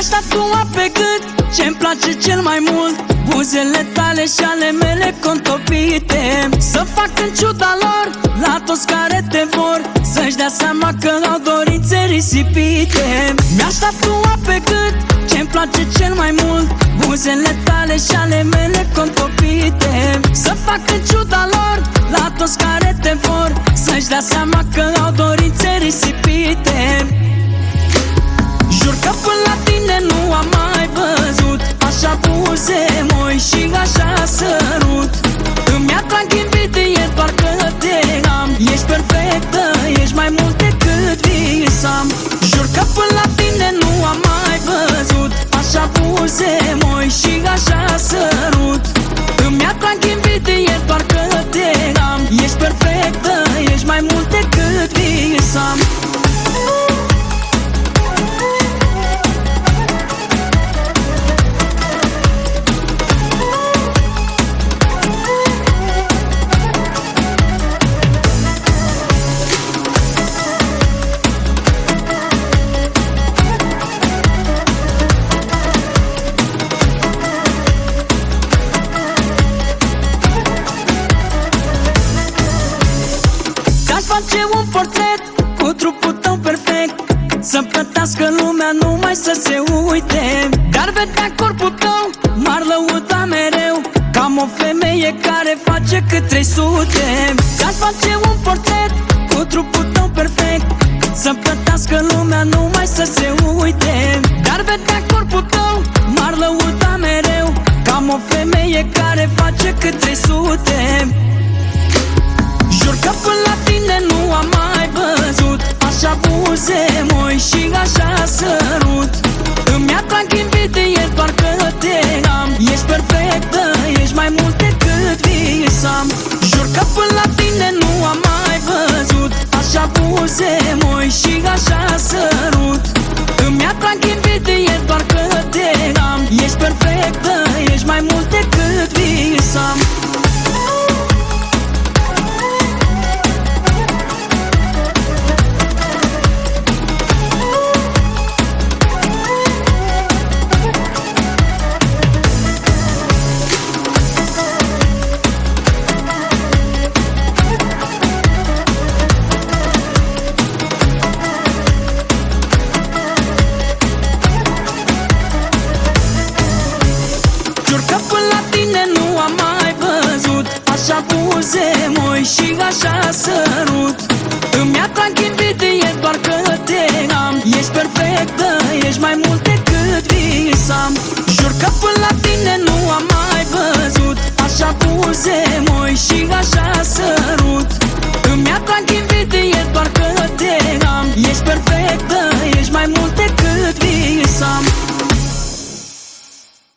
Mi-aș tatua pe gât ce-mi place cel mai mult, buzele tale și ale mele contopite. Să fac în ciuda lor la toți care te vor, să-și dea seama că au dorințe risipite. Mi-aș tatua pe gât ce-mi place cel mai mult, buzele tale și ale mele contopite. Să fac în ciuda lor la toți care te vor, să-și dea seama că au dorințe risipite. Jur că până la tine nu am mai văzut așa buze moi și așa sărut. Îmi atrag invidie doar că te am. Ești perfectă, ești mai mult decât visam. Jur că până la tine nu am mai văzut așa buze moi și așa sărut. Îmi atrag invidie doar că te am. Ești perfectă, ești mai mult decât visam. Face un portret cu trupul tău perfect, să plătească lumea numai să se uite. Dar vedea corpul tău, m-ar lăuda mereu, cam o femeie care face cât 300. Ți-aș face un portret cu trupul tău perfect, să plătească lumea numai să se uite. Dar vedea corpul tău, m-ar lăuda mereu, cam o femeie care face cât 300. Jur că până la tine nu am mai văzut așa buze moi și așa sărut. Îmi atrag invidie doar că te am. Ești perfectă, ești mai mult decât visam. Jur că până la tine nu am mai văzut așa buze moi și așa sărut. Îmi atrag invidie doar că te am. Ești perfectă, ești mai mult decât visam. Jur că până la tine nu am mai văzut așa buze moi și așa sărut. Îmi atrag invidie doar că te am. Ești perfectă, ești mai mult decât visam. Jur că până la tine nu am mai văzut așa buze moi și așa